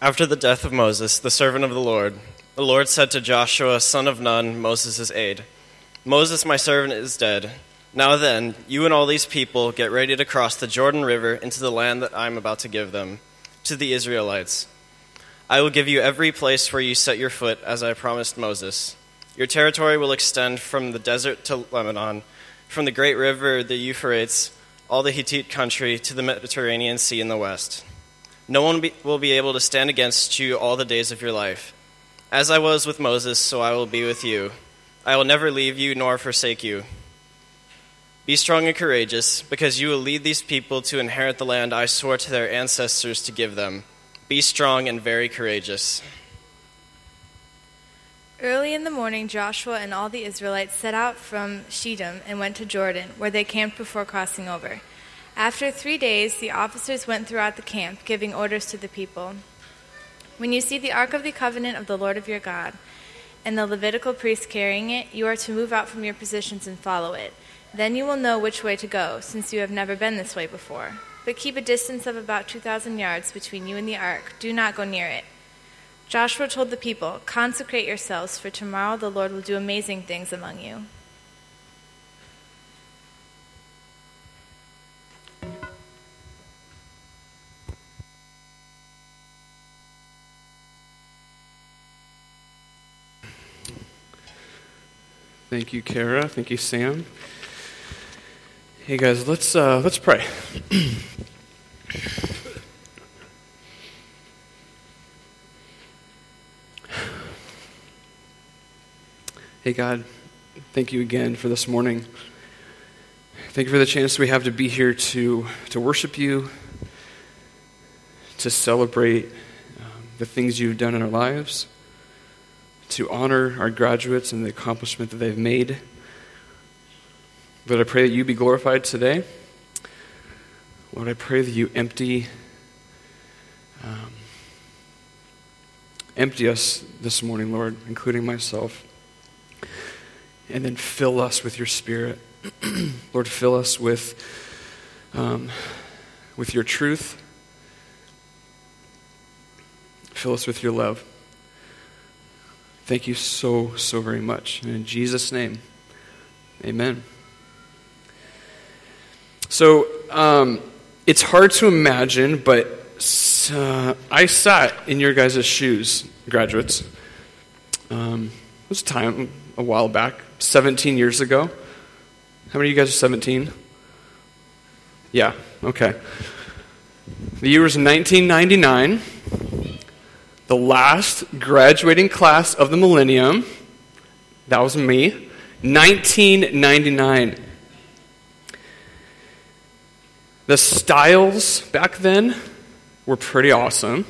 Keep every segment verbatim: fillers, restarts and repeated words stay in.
After the death of Moses, the servant of the Lord, the Lord said to Joshua, son of Nun, Moses' aide, Moses, my servant, is dead. Now then, you and all these people get ready to cross the Jordan River into the land that I am about to give them, to the Israelites. I will give you every place where you set your foot, as I promised Moses. Your territory will extend from the desert to Lebanon, from the great river, the Euphrates, all the Hittite country, to the Mediterranean Sea in the west. No one be, will be able to stand against you all the days of your life. As I was with Moses, so I will be with you. I will never leave you nor forsake you. Be strong and courageous, because you will lead these people to inherit the land I swore to their ancestors to give them. Be strong and very courageous. Early in the morning, Joshua and all the Israelites set out from Shittim and went to Jordan, where they camped before crossing over. After three days, the officers went throughout the camp, giving orders to the people. When you see the Ark of the Covenant of the Lord of your God, and the Levitical priests carrying it, you are to move out from your positions and follow it. Then you will know which way to go, since you have never been this way before. But keep a distance of about two thousand yards between you and the ark. Do not go near it. Joshua told the people, consecrate yourselves, for tomorrow the Lord will do amazing things among you. Thank you, Kara. Thank you, Sam. Hey guys, let's uh, let's pray. Hey God, thank you again for this morning. Thank you for the chance we have to be here to to worship you, to celebrate um, the things you've done in our lives, to honor our graduates and the accomplishment that they've made. Lord, I pray that you be glorified today. Lord, I pray that you empty um, empty us this morning, Lord, including myself, and then fill us with your Spirit. Lord, fill us with um, with your truth. Fill us with your love. Thank you so, so very much. And in Jesus' name, amen. So, um, it's hard to imagine, but uh, I sat in your guys' shoes, graduates. Um, it was a time, a while back, seventeen years ago. How many of you guys are seventeen? Yeah, okay. The year was nineteen ninety-nine. The last graduating class of the millennium. That was me. nineteen ninety-nine. The styles back then were pretty awesome.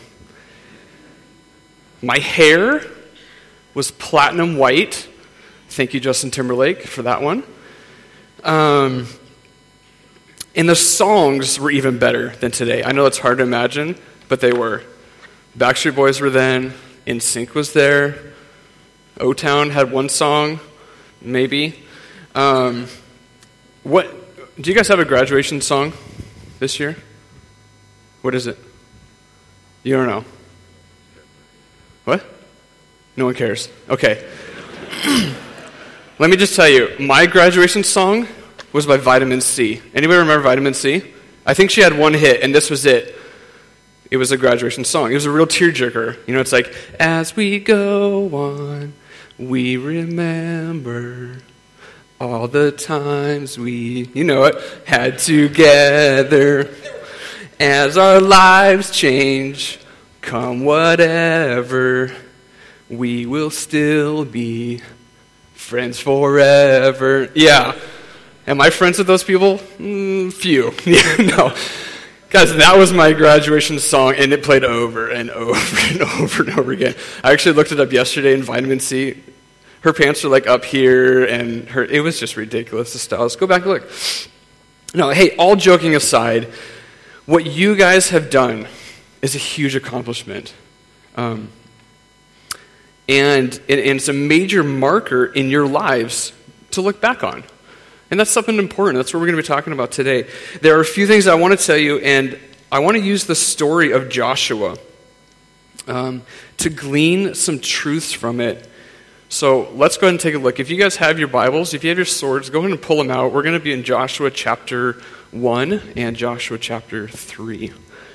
My hair was platinum white. Thank you, Justin Timberlake, for that one. Um, and the songs were even better than today. I know it's hard to imagine, but they were. Backstreet Boys were then. N Sync was there. O-Town had one song, maybe. Um, what? Do you guys have a graduation song this year? What is it? You don't know. What? No one cares. Okay. Let me just tell you, my graduation song was by Vitamin C. Anybody remember Vitamin C? I think she had one hit, and this was it. It was a graduation song. It was a real tearjerker. You know, it's like, as we go on, we remember all the times we, you know it, had together. As our lives change, come whatever, we will still be friends forever. Yeah. Am I friends with those people? Mm, few. Yeah, no. Guys, that was my graduation song, and it played over and over and over and over again. I actually looked it up yesterday in Vitamin C. Her pants are like up here, and her it was just ridiculous, the styles. Go back and look. No, hey, all joking aside, what you guys have done is a huge accomplishment. Um, and, and it's a major marker in your lives to look back on. And that's something important. That's what we're going to be talking about today. There are a few things I want to tell you, and I want to use the story of Joshua um, to glean some truths from it. So let's go ahead and take a look. If you guys have your Bibles, if you have your swords, go ahead and pull them out. We're going to be in Joshua chapter one and Joshua chapter three.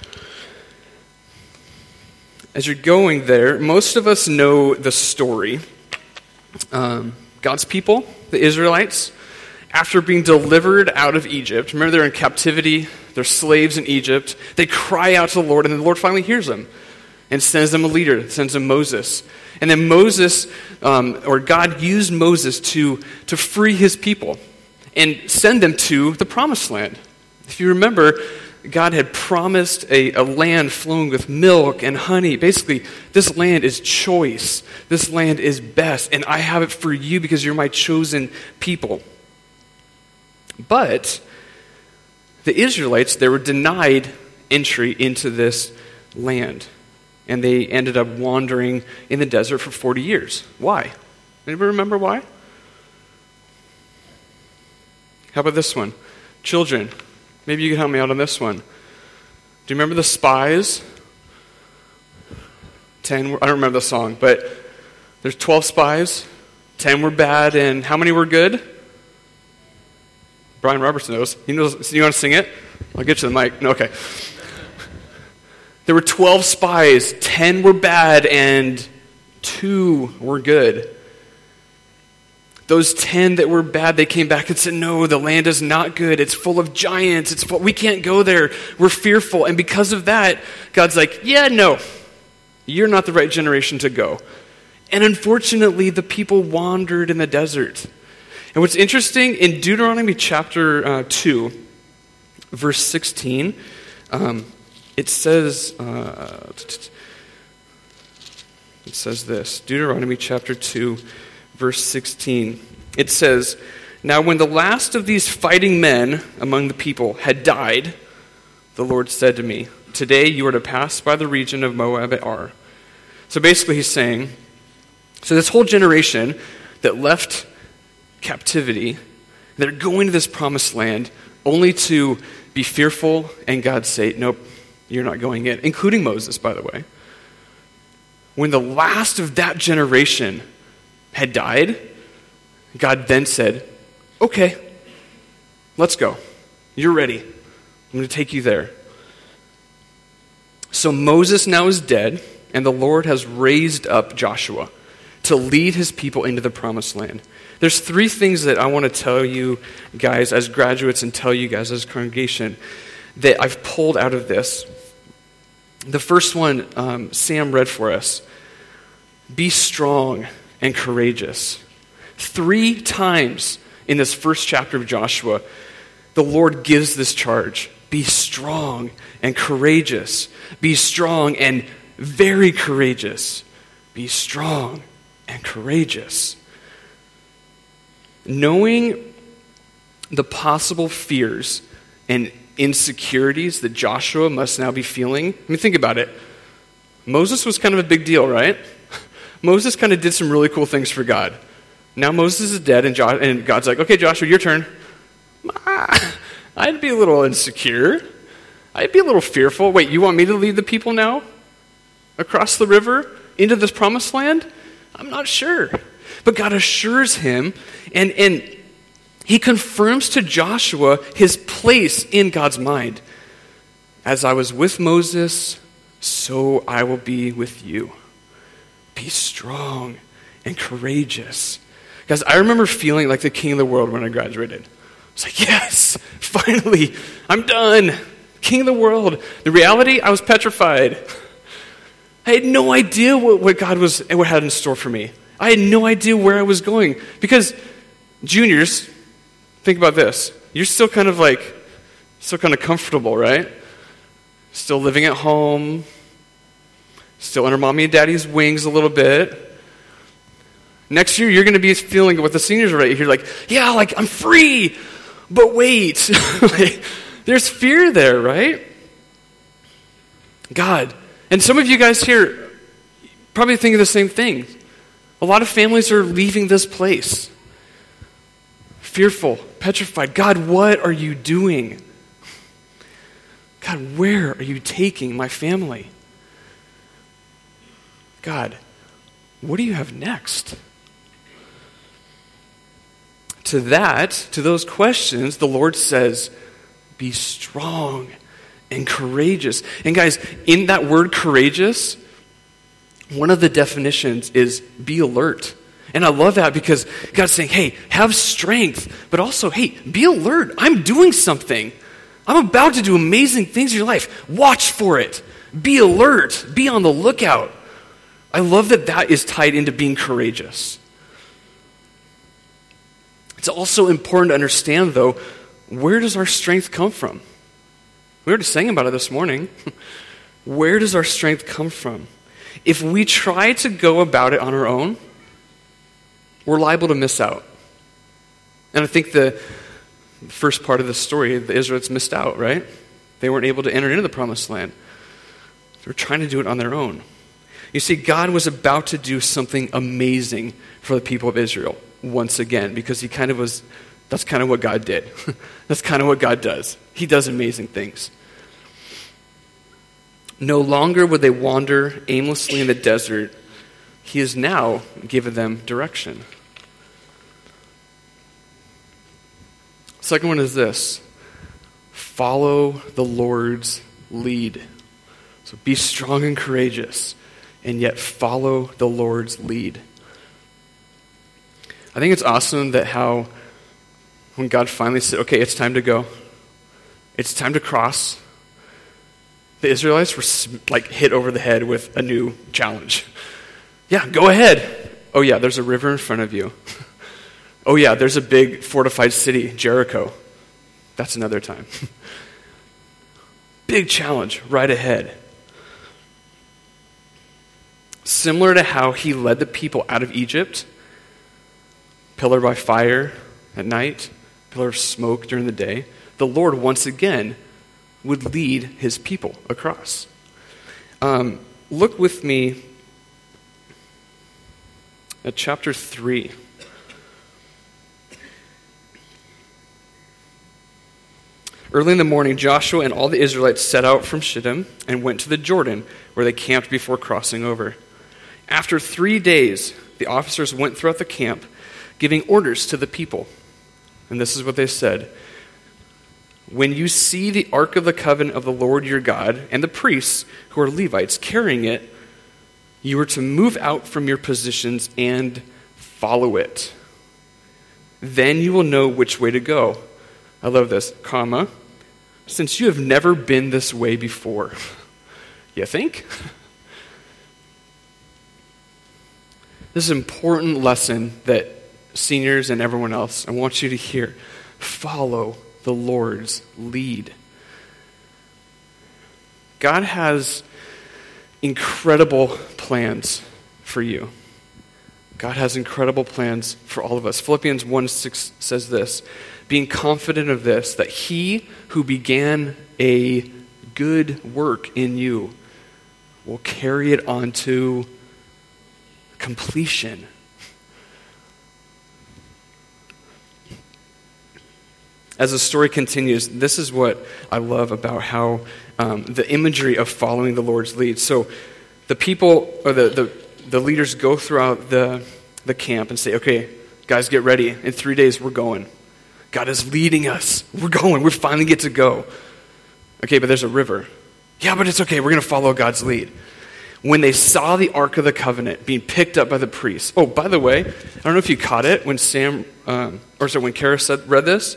As you're going there, most of us know the story. Um, God's people, the Israelites, after being delivered out of Egypt, remember they're in captivity, they're slaves in Egypt, they cry out to the Lord, and the Lord finally hears them and sends them a leader, sends them Moses. And then Moses, um, or God used Moses to, to free his people and send them to the promised land. If you remember, God had promised a, a land flowing with milk and honey. Basically, this land is choice. This land is best, and I have it for you because you're my chosen people. But the Israelites, they were denied entry into this land. And they ended up wandering in the desert for forty years. Why? Anybody remember why? How about this one? Children, maybe you can help me out on this one. Do you remember the spies? Ten, were, I don't remember the song, but there's twelve spies. Ten were bad, and how many were good? Brian Roberts knows. He knows. You want to sing it? I'll get you the mic. No, okay. There were twelve spies, ten were bad, and two were good. Those ten that were bad, they came back and said, no, the land is not good. It's full of giants. It's full, we can't go there. We're fearful. And because of that, God's like, yeah, no, you're not the right generation to go. And unfortunately, the people wandered in the desert. And what's interesting, in Deuteronomy chapter uh, two, verse sixteen, um, It says, uh, it says this, Deuteronomy chapter two, verse sixteen. It says, now when the last of these fighting men among the people had died, the Lord said to me, today you are to pass by the region of Moab at Ar. So basically he's saying, so this whole generation that left captivity, they're going to this promised land only to be fearful and God say, nope, you're not going in, including Moses, by the way. When the last of that generation had died, God then said, okay, let's go. You're ready. I'm going to take you there. So Moses now is dead, and the Lord has raised up Joshua to lead his people into the promised land. There's three things that I want to tell you guys as graduates and tell you guys as a congregation that I've pulled out of this. The first one, um, Sam read for us. Be strong and courageous. Three times in this first chapter of Joshua, the Lord gives this charge. Be strong and courageous. Be strong and very courageous. Be strong and courageous. Knowing the possible fears and insecurities that Joshua must now be feeling. I mean, think about it. Moses was kind of a big deal, right? Moses kind of did some really cool things for God. Now Moses is dead, and, jo- and God's like, okay, Joshua, your turn. I'd be a little insecure. I'd be a little fearful. Wait, you want me to lead the people now? Across the river? Into this promised land? I'm not sure. But God assures him, and, and he confirms to Joshua his place in God's mind. As I was with Moses, so I will be with you. Be strong and courageous. Guys, I remember feeling like the king of the world when I graduated. I was like, yes, finally, I'm done. King of the world. The reality, I was petrified. I had no idea what, what God was, what had in store for me. I had no idea where I was going. Because juniors, think about this. You're still kind of like, still kind of comfortable, right? Still living at home. Still under mommy and daddy's wings a little bit. Next year, you're going to be feeling what the seniors are right here. Like, yeah, like, I'm free. But wait. Like, there's fear there, right? God. And some of you guys here probably thinking the same thing. A lot of families are leaving this place. Fearful, petrified. God, what are you doing? God, where are you taking my family? God, what do you have next? To that, to those questions, the Lord says, be strong and courageous. And guys, in that word courageous, one of the definitions is be alert. And I love that because God's saying, hey, have strength, but also, hey, be alert. I'm doing something. I'm about to do amazing things in your life. Watch for it. Be alert. Be on the lookout. I love that that is tied into being courageous. It's also important to understand, though, where does our strength come from? We were just saying about it this morning. Where does our strength come from? If we try to go about it on our own, we're liable to miss out. And I think the first part of the story, the Israelites missed out, right? They weren't able to enter into the promised land. They were trying to do it on their own. You see, God was about to do something amazing for the people of Israel once again, because he kind of was, that's kind of what God did. That's kind of what God does. He does amazing things. No longer would they wander aimlessly in the desert. He has now given them direction. Second one is this: follow the Lord's lead. So be strong and courageous, and yet follow the Lord's lead. I think it's awesome that how when God finally said, okay, it's time to go. It's time to cross. The Israelites were like hit over the head with a new challenge. Yeah, go ahead. Oh yeah, there's a river in front of you. Oh yeah, there's a big fortified city, Jericho. That's another time. Big challenge right ahead. Similar to how he led the people out of Egypt, pillar by fire at night, pillar of smoke during the day, the Lord once again would lead his people across. Um, look with me at chapter three. Early in the morning, Joshua and all the Israelites set out from Shittim and went to the Jordan, where they camped before crossing over. After three days, the officers went throughout the camp, giving orders to the people. And this is what they said: when you see the ark of the covenant of the Lord your God and the priests, who are Levites, carrying it, you are to move out from your positions and follow it. Then you will know which way to go. I love this, comma, since you have never been this way before. You think? This is an important lesson that seniors and everyone else, I want you to hear. Follow the Lord's lead. God has incredible plans for you. God has incredible plans for all of us. Philippians one six says this: being confident of this, that he who began a good work in you will carry it on to completion. As the story continues, this is what I love about how um, the imagery of following the Lord's lead. So the people, or the, the, the leaders go throughout the, the camp and say, okay, guys, get ready. In three days, we're going. God is leading us. We're going. We finally get to go. Okay, but there's a river. Yeah, but it's okay. We're going to follow God's lead. When they saw the Ark of the Covenant being picked up by the priests. Oh, by the way, I don't know if you caught it when Sam, um, or sorry, when Kara said, read this.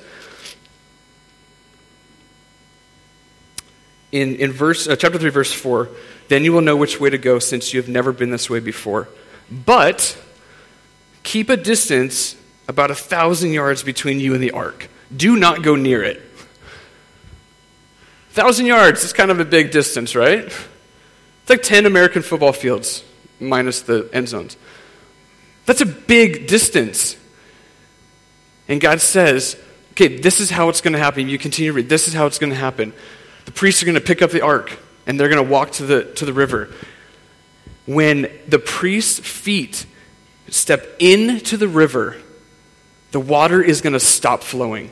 In, in verse uh, chapter three, verse four, then you will know which way to go, since you have never been this way before. But keep a distance about a thousand yards between you and the ark. Do not go near it. Thousand yards is kind of a big distance, right? It's like ten American football fields, minus the end zones. That's a big distance. And God says, okay, this is how it's going to happen. You continue to read. This is how it's going to happen. The priests are going to pick up the ark, and they're going to walk to the to the river. When the priest's feet step into the river, the water is going to stop flowing.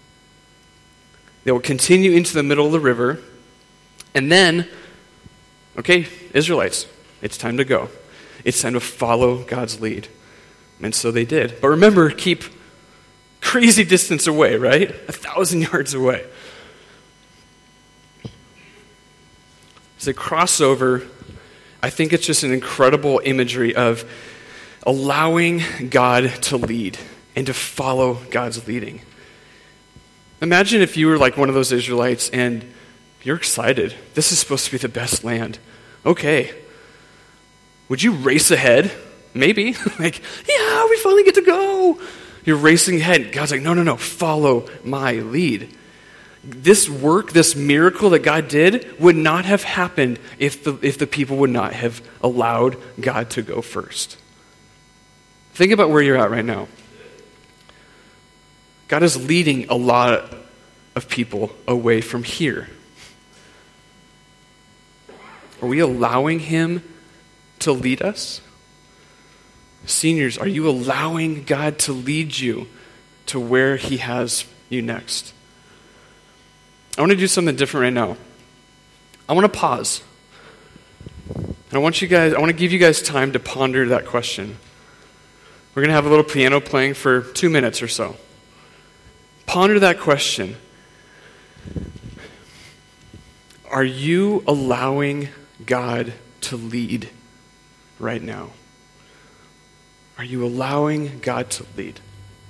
They will continue into the middle of the river, and then, okay, Israelites, it's time to go. It's time to follow God's lead. And so they did. But remember, keep crazy distance away, right? A thousand yards away. As they cross over, I think it's just an incredible imagery of allowing God to lead and to follow God's leading. Imagine if you were like one of those Israelites and you're excited. This is supposed to be the best land. Okay. Would you race ahead? Maybe. Like, yeah, we finally get to go. You're racing ahead. God's like, no, no, no, follow my lead. This work, this miracle that God did would not have happened if the, if the people would not have allowed God to go first. Think about where you're at right now. God is leading a lot of people away from here. Are we allowing him to lead us? Seniors, are you allowing God to lead you to where he has you next? I want to do something different right now. I want to pause. And I want you guys, I want to give you guys time to ponder that question. We're going to have a little piano playing for two minutes or so. Ponder that question. Are you allowing God to lead right now? Are you allowing God to lead?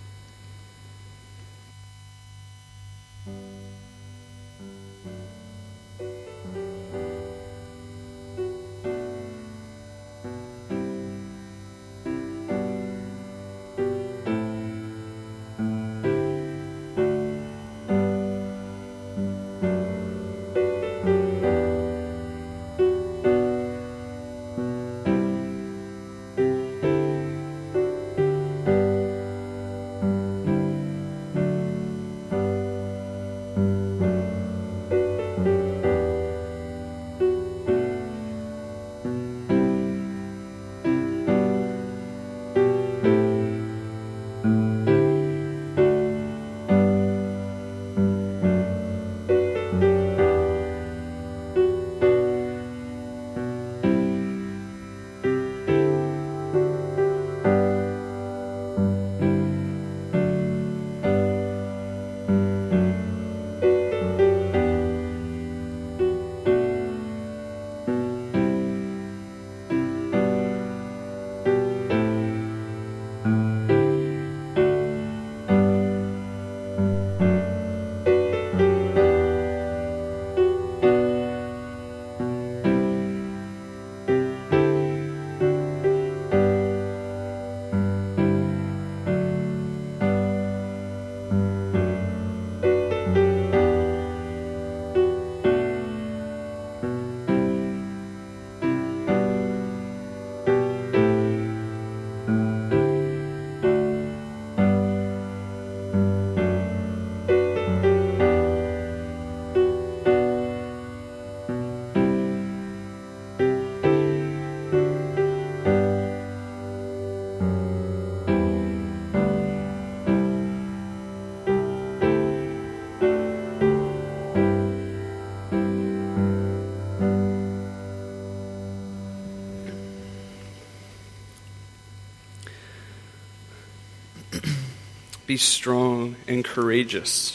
Be strong and courageous.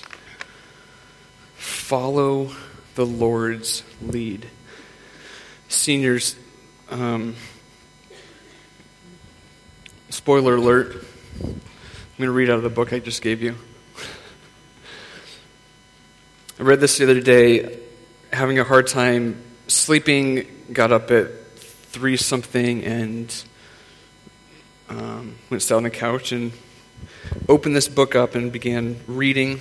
Follow the Lord's lead. Seniors, um, spoiler alert, I'm going to read out of the book I just gave you. I read this the other day, having a hard time sleeping, got up at three something and um, went sat on the couch and opened this book up and began reading.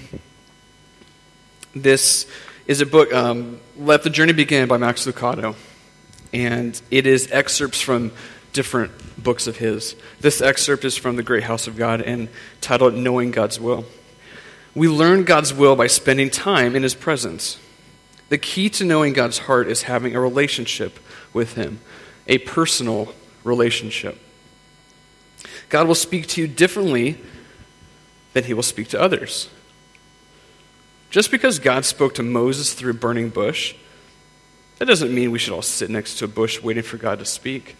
This is a book, um, Let the Journey Begin by Max Lucado. And it is excerpts from different books of his. This excerpt is from The Great House of God and titled Knowing God's Will. We learn God's will by spending time in his presence. The key to knowing God's heart is having a relationship with him, a personal relationship. God will speak to you differently than he will speak to others. Just because God spoke to Moses through a burning bush That doesn't mean we should all sit next to a bush waiting for God to speak.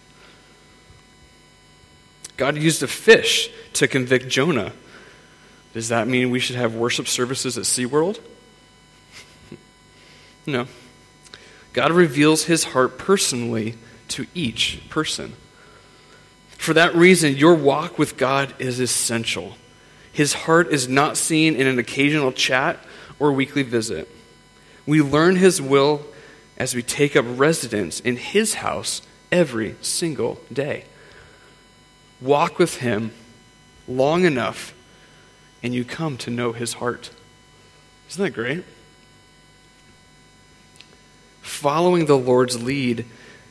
God used a fish to convict Jonah. Does that mean we should have worship services at SeaWorld? No. God reveals his heart personally to each person. For that reason, your walk with God is essential. His heart is not seen in an occasional chat or weekly visit. We learn his will as we take up residence in his house every single day. Walk with him long enough, and you come to know his heart. Isn't that great? Following the Lord's lead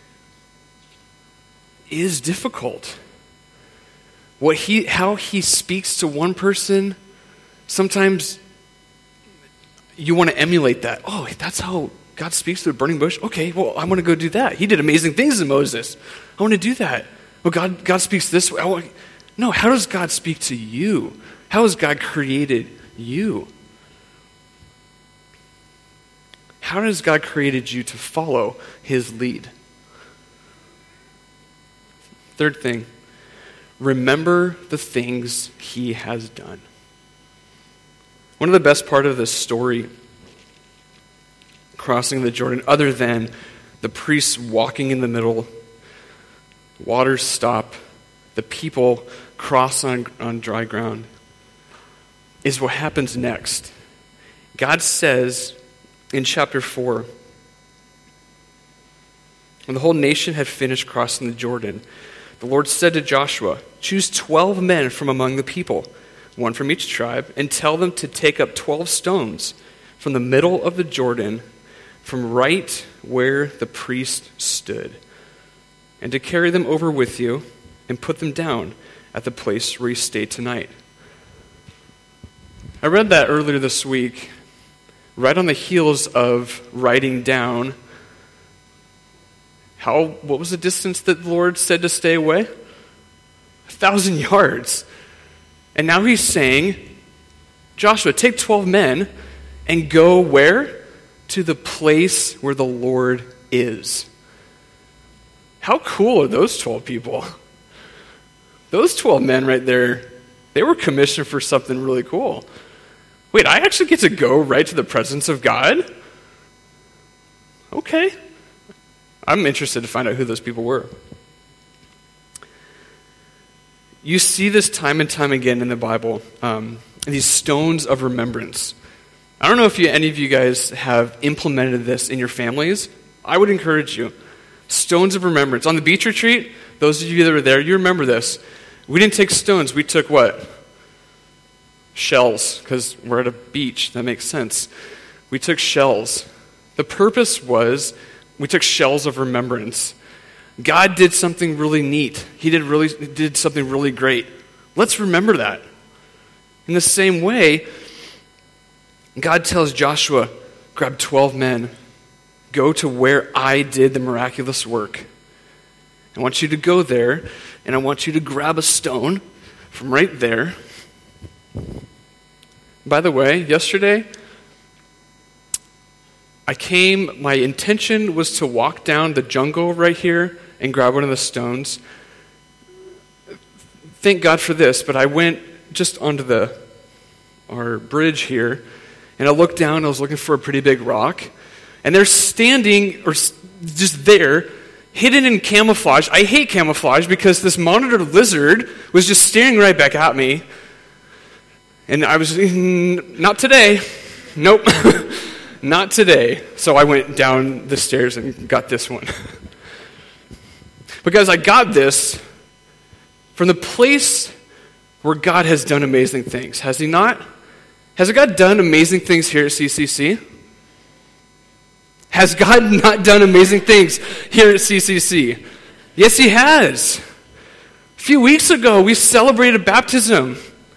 is difficult. What he, how he speaks to one person, sometimes you want to emulate that. Oh, that's how God speaks to a burning bush? Okay, well, I want to go do that. He did amazing things in Moses. I want to do that. Well, God, God speaks this way. I want, no, how does God speak to you? How has God created you? How has God created you to follow his lead? Third thing, remember the things he has done. One of the best part of this story, crossing the Jordan, other than the priests walking in the middle, waters stop, the people cross on, on dry ground, is what happens next. God says in chapter four, when the whole nation had finished crossing the Jordan, the Lord said to Joshua, choose twelve men from among the people, one from each tribe, and tell them to take up twelve stones from the middle of the Jordan, from right where the priest stood, and to carry them over with you and put them down at the place where you stay tonight. I read that earlier this week, right on the heels of writing down how, what was the distance that the Lord said to stay away? A thousand yards. And now he's saying, Joshua, take twelve men and go where? To the place where the Lord is. How cool are those twelve people? Those twelve men right there, they were commissioned for something really cool. Wait, I actually get to go right to the presence of God? Okay. I'm interested to find out who those people were. You see this time and time again in the Bible, um, these stones of remembrance. I don't know if you, any of you guys have implemented this in your families. I would encourage you. Stones of remembrance. On the beach retreat, those of you that were there, you remember this. We didn't take stones. We took what? Shells, because we're at a beach. That makes sense. We took shells. The purpose was we took shells of remembrance. God did something really neat. He did really did something really great. Let's remember that. In the same way, God tells Joshua, grab twelve men, go to where I did the miraculous work. I want you to go there, and I want you to grab a stone from right there. By the way, yesterday, I came, my intention was to walk down the jungle right here and grab one of the stones. Thank God for this, but I went just onto the our bridge here, and I looked down, and I was looking for a pretty big rock, and they're standing, or just there, hidden in camouflage. I hate camouflage because this monitor lizard was just staring right back at me. And I was, not today. Nope. Not today. So I went down the stairs and got this one. Because I got this from the place where God has done amazing things. Has he not? Has God done amazing things here at C C C? Has God not done amazing things here at C C C? Yes, he has. A few weeks ago, we celebrated baptism.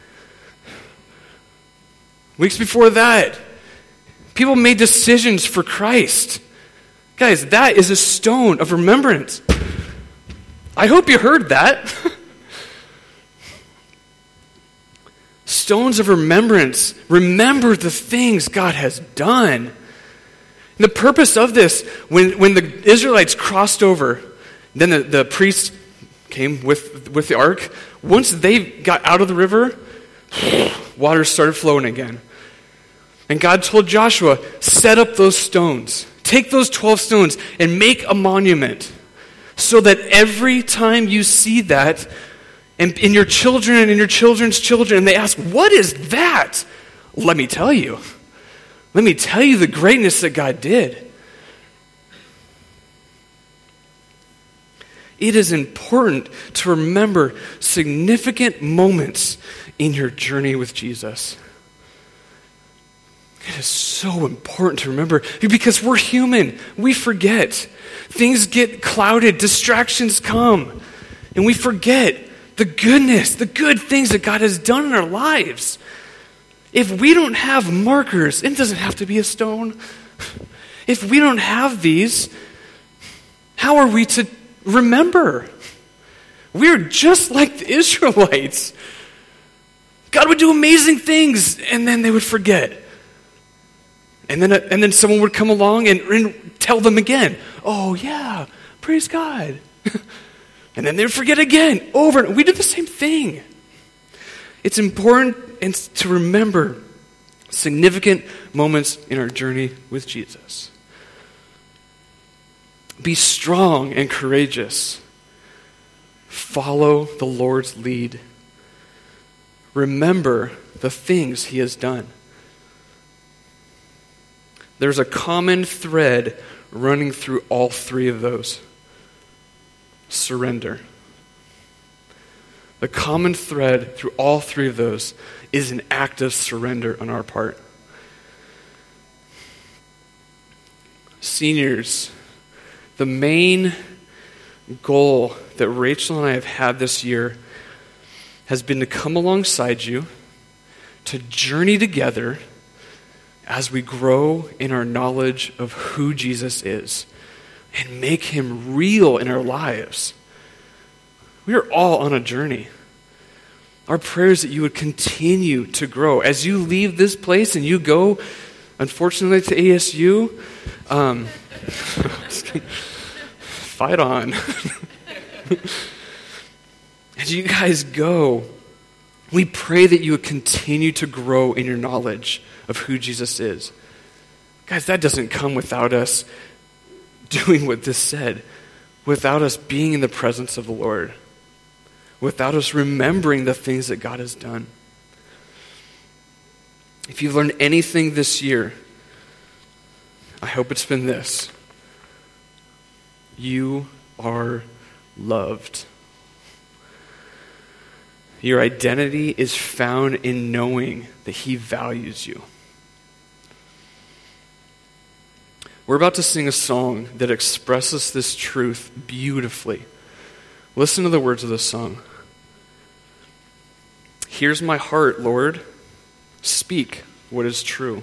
Weeks before that, people made decisions for Christ. Guys, that is a stone of remembrance. I hope you heard that. Stones of remembrance. Remember the things God has done. And the purpose of this, when, when the Israelites crossed over, then the, the priests came with, with the ark. Once they got out of the river, water started flowing again. And God told Joshua, set up those stones. Take those twelve stones and make a monument so that every time you see that, and in your children and in your children's children, and they ask, what is that? Let me tell you. Let me tell you the greatness that God did. It is important to remember significant moments in your journey with Jesus. It is so important to remember because we're human. We forget. Things get clouded. Distractions come. And we forget the goodness, the good things that God has done in our lives. If we don't have markers, it doesn't have to be a stone. If we don't have these, how are we to remember? We're just like the Israelites. God would do amazing things, and then they would forget. And then, and then someone would come along and, and tell them again, oh yeah, praise God. And then they would forget again, over and we do the same thing. It's important to remember significant moments in our journey with Jesus. Be strong and courageous. Follow the Lord's lead. Remember the things he has done. There's a common thread running through all three of those. Surrender. The common thread through all three of those is an act of surrender on our part. Seniors, the main goal that Rachel and I have had this year has been to come alongside you, to journey together as we grow in our knowledge of who Jesus is and make him real in our lives. We are all on a journey. Our prayer is that you would continue to grow. As you leave this place and you go, unfortunately, to A S U, um, fight on. As you guys go, we pray that you would continue to grow in your knowledge of who Jesus is. Guys, that doesn't come without us doing what this said, without us being in the presence of the Lord, without us remembering the things that God has done. If you've learned anything this year, I hope it's been this. You are loved. Your identity is found in knowing that he values you. We're about to sing a song that expresses this truth beautifully. Listen to the words of the song. Here's my heart, Lord. Speak what is true.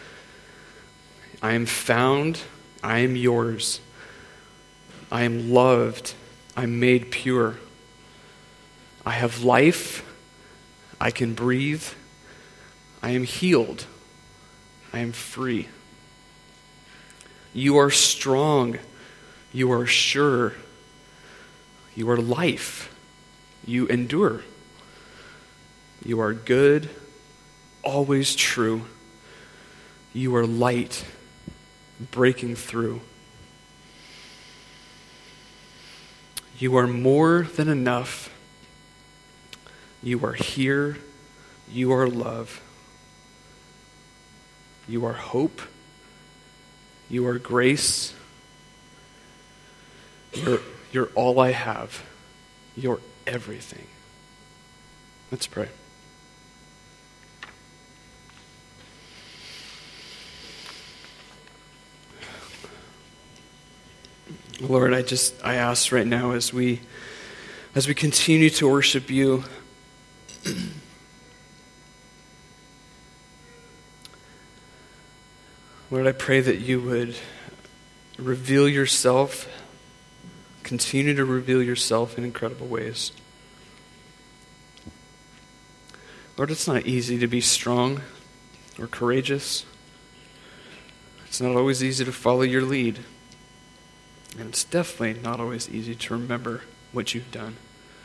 I am found. I am yours. I am loved. I'm made pure. I have life. I can breathe. I am healed. I am free. You are strong. You are sure. You are life. You endure. You are good, always true. You are light, breaking through. You are more than enough. You are here. You are love. You are hope. You are grace. You're, you're all I have. You're everything. Let's pray. Lord, I just, I ask right now as we, as we continue to worship you, Lord, I pray that you would reveal yourself, continue to reveal yourself in incredible ways. Lord, it's not easy to be strong or courageous. It's not always easy to follow your lead. And it's definitely not always easy to remember what you've done.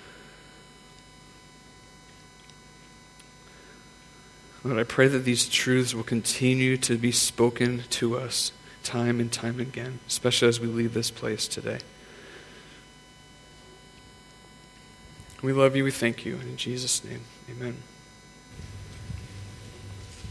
Lord, I pray that these truths will continue to be spoken to us time and time again, especially as we leave this place today. We love you, we thank you, and in Jesus' name, amen.